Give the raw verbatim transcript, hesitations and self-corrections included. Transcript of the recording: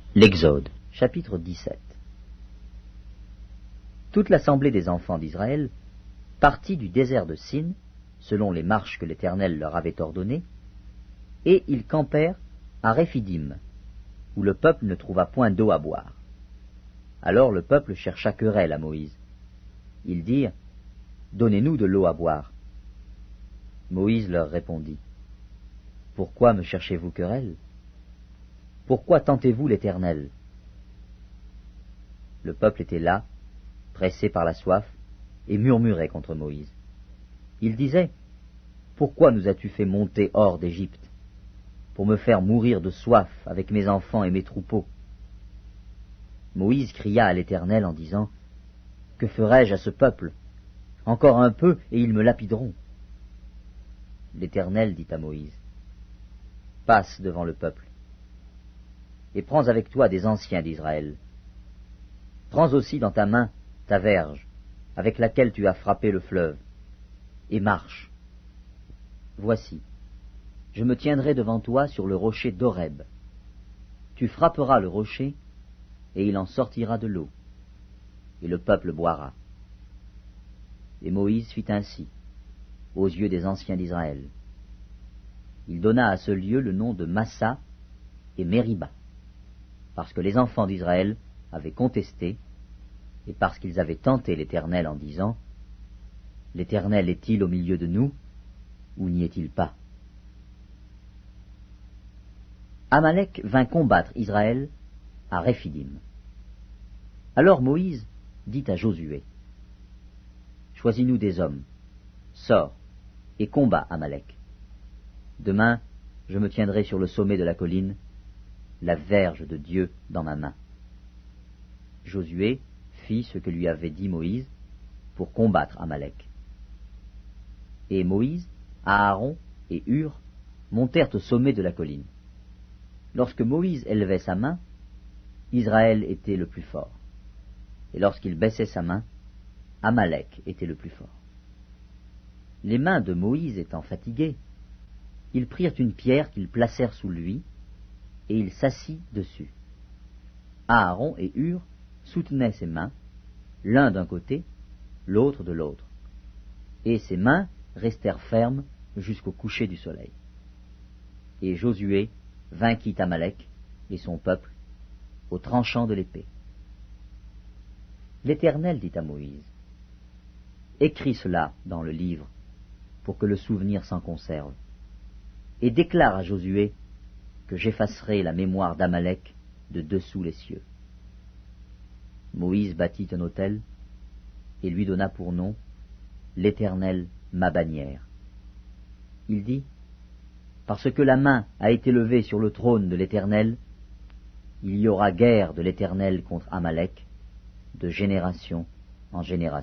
L'Exode, chapitre dix-sept. Toute l'assemblée des enfants d'Israël partit du désert de Sin, selon les marches que l'Éternel leur avait ordonnées, et ils campèrent à Réphidim, où le peuple ne trouva point d'eau à boire. Alors le peuple chercha querelle à Moïse. Ils dirent, « Donnez-nous de l'eau à boire. » Moïse leur répondit, « Pourquoi me cherchez-vous querelle? Pourquoi tentez-vous l'Éternel? » Le peuple était là, pressé par la soif, et murmurait contre Moïse. Il disait, « Pourquoi nous as-tu fait monter hors d'Égypte, pour me faire mourir de soif avec mes enfants et mes troupeaux? » Moïse cria à l'Éternel en disant, « Que ferai-je à ce peuple? Encore un peu, et ils me lapideront. » L'Éternel dit à Moïse, « Passe devant le peuple, et prends avec toi des anciens d'Israël. Prends aussi dans ta main ta verge, avec laquelle tu as frappé le fleuve, et marche. Voici, je me tiendrai devant toi sur le rocher d'Horeb. Tu frapperas le rocher, et il en sortira de l'eau, et le peuple boira. » Et Moïse fit ainsi, aux yeux des anciens d'Israël. Il donna à ce lieu le nom de Massa et Mériba, parce que les enfants d'Israël avaient contesté, et parce qu'ils avaient tenté l'Éternel en disant, « L'Éternel est-il au milieu de nous, ou n'y est-il pas ?» Amalek vint combattre Israël à Réphidim. Alors Moïse dit à Josué, « Choisis-nous des hommes, sors, et combat Amalek. Demain, je me tiendrai sur le sommet de la colline, la verge de Dieu dans ma main. » Josué fit ce que lui avait dit Moïse pour combattre Amalek. Et Moïse, Aaron et Hur montèrent au sommet de la colline. Lorsque Moïse élevait sa main, Israël était le plus fort. Et lorsqu'il baissait sa main, Amalek était le plus fort. Les mains de Moïse étant fatiguées, ils prirent une pierre qu'ils placèrent sous lui, et il s'assit dessus. Aaron et Hur soutenaient ses mains, l'un d'un côté, l'autre de l'autre, et ses mains restèrent fermes jusqu'au coucher du soleil. Et Josué vainquit Amalek et son peuple au tranchant de l'épée. L'Éternel dit à Moïse, « Écris cela dans le livre, pour que le souvenir s'en conserve, et déclare à Josué que j'effacerai la mémoire d'Amalek de dessous les cieux. » Moïse bâtit un autel, et lui donna pour nom « L'Éternel, ma bannière. » Il dit, « Parce que la main a été levée sur le trône de l'Éternel, il y aura guerre de l'Éternel contre Amalek, de génération en génération. »